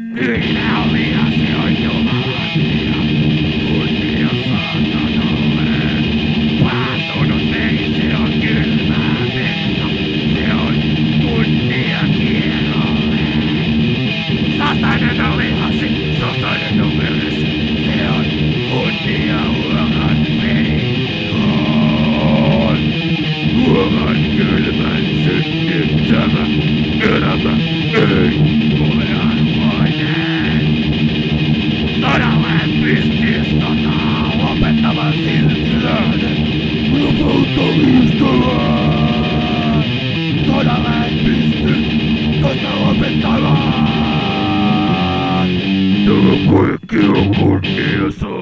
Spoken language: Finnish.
Kyllä oli ja se on Jumalan kunnia saatanalle. Paatunut veri, se on kylmää vettä. Se on kunnia kierolle. Satainen on lihasi, satainen on veressä. Se on kunnia uoran veri. Uoran kylmän synnyttämä elämä ei ole arvoinen. Sodalle pystyy sotaa lopettamaan silti löydät lopauttamistolaan. Sodalle pystyy sotaa lopettamaan. Tämä kaikki on kunnia